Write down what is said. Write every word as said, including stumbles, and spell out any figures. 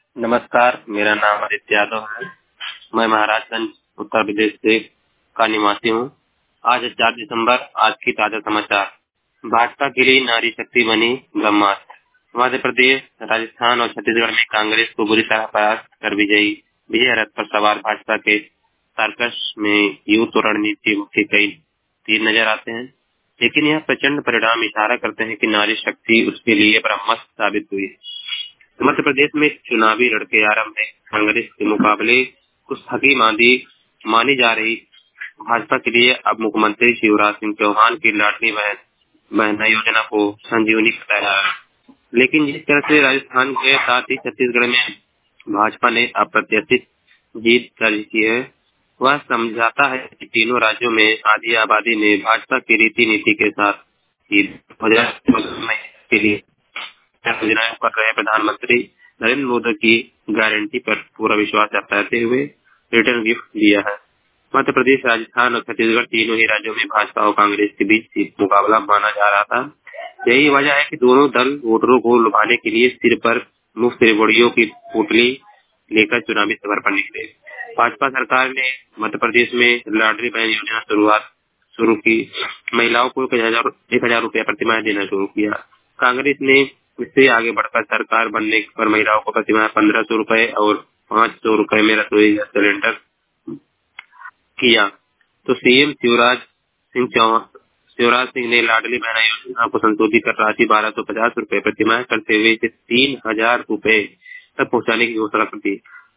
नमस्कार, मेरा नाम आदित्य यादव है। मैं महाराजगंज उत्तर प्रदेश से का निवासी हूँ। आज है चार दिसंबर। आज की ताजा समाचार। भाजपा के लिए नारी शक्ति बनी ब्रह्मास्त्र। मध्य प्रदेश, राजस्थान और छत्तीसगढ़ में कांग्रेस को बुरी तरह परास्त कर विजयी विजय रथ पर सवार भाजपा के सर्कस में यूथ और रणनीति के कई तीर नजर आते हैं, लेकिन यह प्रचंड परिणाम इशारा करते हैं कि नारी शक्ति उसके लिए ब्रह्मास्त्र साबित हुई। मध्य प्रदेश में चुनावी लड़के आरंभ में कांग्रेस के मुकाबले कुछ थकी मांदी मानी जा रही भाजपा के लिए अब मुख्यमंत्री शिवराज सिंह चौहान की लाडली बहन बहना योजना को संजीवनी बताया है। लेकिन जिस तरह से राजस्थान के साथ ही छत्तीसगढ़ में भाजपा ने अप्रत्याशित जीत दर्ज की है, वह समझाता है कि तीनों राज्यों में आधी आबादी ने भाजपा की रीति नीति के साथ के लिए योजनाएं कर रहे प्रधानमंत्री नरेंद्र मोदी की गारंटी पर पूरा विश्वास जताते हुए रिटर्न गिफ्ट दिया है। मध्य प्रदेश, राजस्थान और छत्तीसगढ़ तीनों ही राज्यों में भाजपा और कांग्रेस के बीच सीट मुकाबला माना जा रहा था। यही वजह है कि दोनों दल वोटरों को लुभाने के लिए सिर पर मुफ्त रेवड़ियों की पोटली लेकर चुनावी सफर पर निकले। भाजपा सरकार ने मध्य प्रदेश में लाडली बहन योजना शुरुआत शुरू की। महिलाओं को एक हजार एक हजार रूपया प्रतिमाह देना शुरू किया। कांग्रेस ने इससे आगे बढ़कर सरकार बनने पर महिलाओं को प्रतिमाह पंद्रह सौ रूपये और पाँच सौ रूपये में रसोई गैस सिलेंडर किया, तो सीएम शिवराज सिंह चौहान शिवराज सिंह ने लाडली बहना योजना को संशोधित कर राशि बारह सौ पचास रूपये प्रतिमाह करते हुए इसे तीन हजार रूपये तक पहुँचाने की घोषणा कर दी।